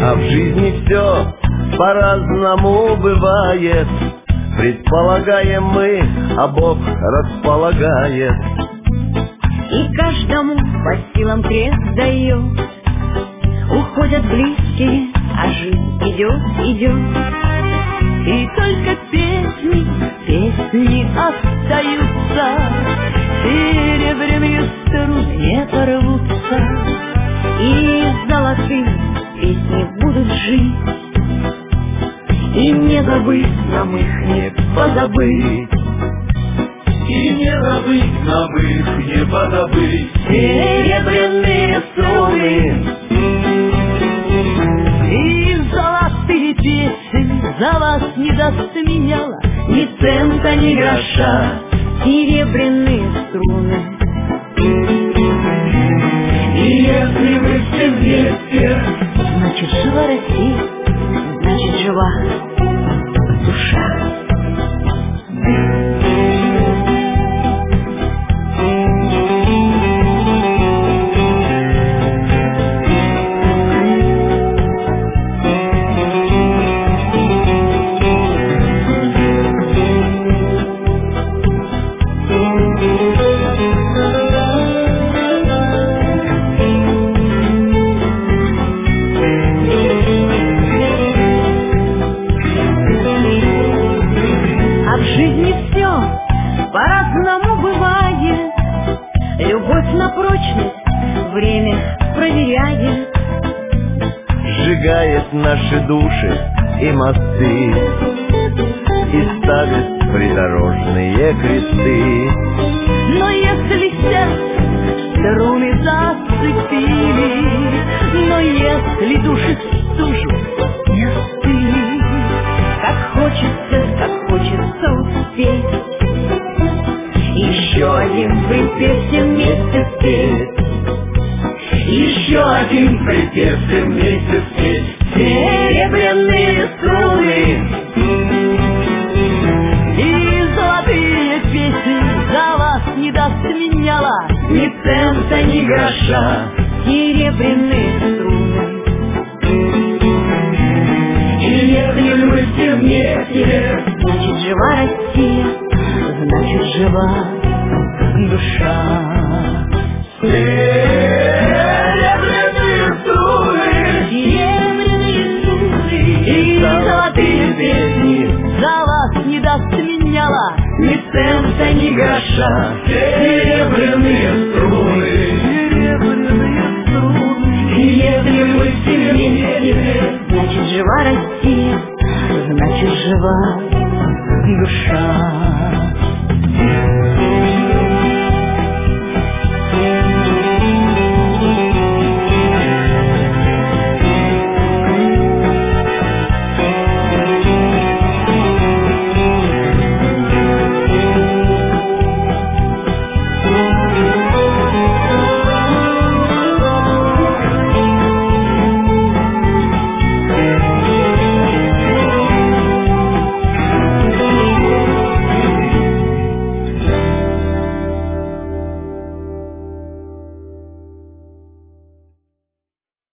А в жизни все по-разному бывает. Предполагаем мы, а Бог располагает. И каждому по силам крест дает. Уходят близкие, а жизнь идет, идет. И только песни, песни остаются, серебряные струны не порвутся. И золотые песни будут жить, и не забыть нам их, не позабыть. И не забыть нам их, не позабыть. Серебряные струны и золотые песни за вас не даст меняла ни цента, ни гроша. Серебряные струны. И если мы все вместе, Значит, жива Россия, значит, жива душа. По-разному бывает, любовь на прочность время проверяет. Сжигает наши души и мосты, и ставит придорожные кресты. Но если сердце струны зацепили, но если души в стужу не остыли, как хочется успеть еще один припев все вместе спеть. еще один припев все вместе спеть. Серебряные струны и золотые песни за вас не даст меняла ни цента, ни гроша. Серебряные струны. И если мы все вместе, Значит, жива Россия, значит, жива душа. серебряные струны Серебряные струны и золотые песни за вас не даст меняла ни цента, ни гроша. серебряные струны. Серебряные струны. И если мы все вместе, Значит, жива Россия, значит, жива душа.